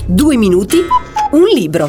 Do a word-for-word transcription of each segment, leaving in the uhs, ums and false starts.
Due minuti, un libro.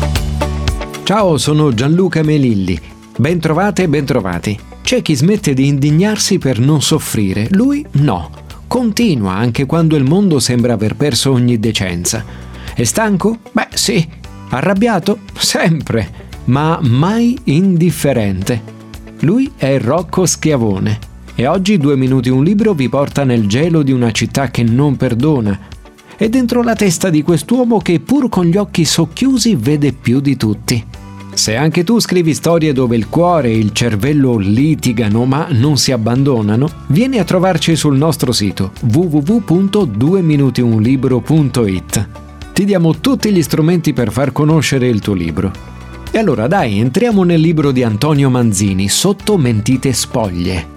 Ciao, sono Gianluca Melilli. Bentrovate e bentrovati. C'è chi smette di indignarsi per non soffrire, lui no. Continua anche quando il mondo sembra aver perso ogni decenza. È stanco? Beh, sì. Arrabbiato? Sempre. Ma mai indifferente. Lui è Rocco Schiavone. E oggi Due minuti un libro vi porta nel gelo di una città che non perdona. E dentro la testa di quest'uomo che pur con gli occhi socchiusi vede più di tutti. Se anche tu scrivi storie dove il cuore e il cervello litigano ma non si abbandonano, vieni a trovarci sul nostro sito w w w punto due minuti un libro punto i t. Ti diamo tutti gli strumenti per far conoscere il tuo libro. E allora dai, entriamo nel libro di Antonio Manzini, Sotto mentite spoglie.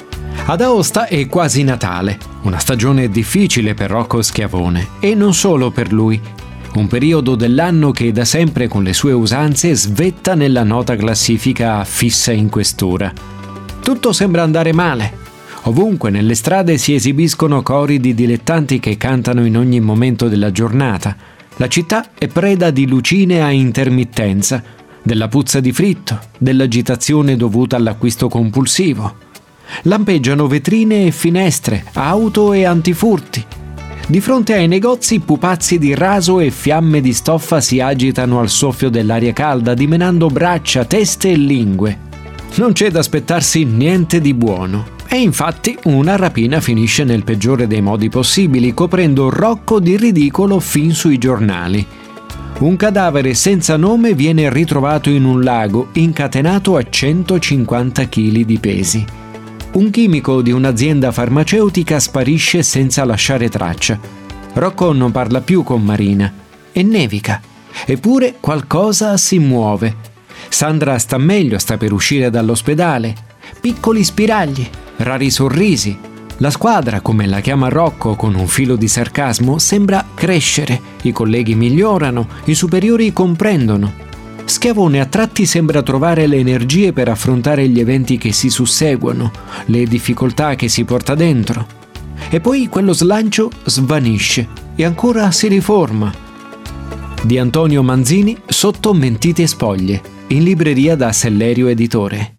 Ad Aosta è quasi Natale, una stagione difficile per Rocco Schiavone, e non solo per lui. Un periodo dell'anno che da sempre con le sue usanze svetta nella nota classifica fissa in questura. Tutto sembra andare male. Ovunque nelle strade si esibiscono cori di dilettanti che cantano in ogni momento della giornata. La città è preda di lucine a intermittenza, della puzza di fritto, dell'agitazione dovuta all'acquisto compulsivo. Lampeggiano vetrine e finestre, auto e antifurti. Di fronte ai negozi pupazzi di raso e fiamme di stoffa si agitano al soffio dell'aria calda, dimenando braccia, teste e lingue. Non c'è da aspettarsi niente di buono. E infatti una rapina finisce nel peggiore dei modi possibili, coprendo Rocco di ridicolo fin sui giornali. Un cadavere senza nome viene ritrovato in un lago, incatenato a centocinquanta chili di pesi. Un chimico di un'azienda farmaceutica sparisce senza lasciare traccia. Rocco non parla più con Marina. E nevica. Eppure qualcosa si muove. Sandra sta meglio, sta per uscire dall'ospedale. Piccoli spiragli, rari sorrisi. La squadra, come la chiama Rocco con un filo di sarcasmo, sembra crescere. I colleghi migliorano, i superiori comprendono. Schiavone a tratti sembra trovare le energie per affrontare gli eventi che si susseguono, le difficoltà che si porta dentro. E poi quello slancio svanisce e ancora si riforma. Di Antonio Manzini, Sotto mentite spoglie, in libreria da Sellerio Editore.